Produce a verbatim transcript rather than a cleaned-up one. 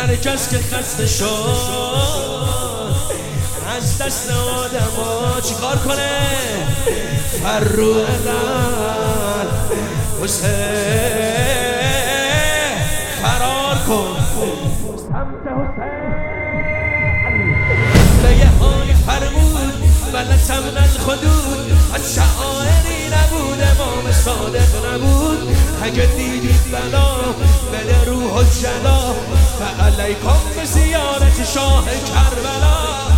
هر کس که خسته شد از دست آدم ها چی کار کنه؟ فرو حسین فرار کن سمت حسین به یه حالی فرمود بلتم الخدود از شعائری نبود امام صادق نبود اگه دیدید بلا بده روح الجلا فعلیکم به زیارت شاه کربلا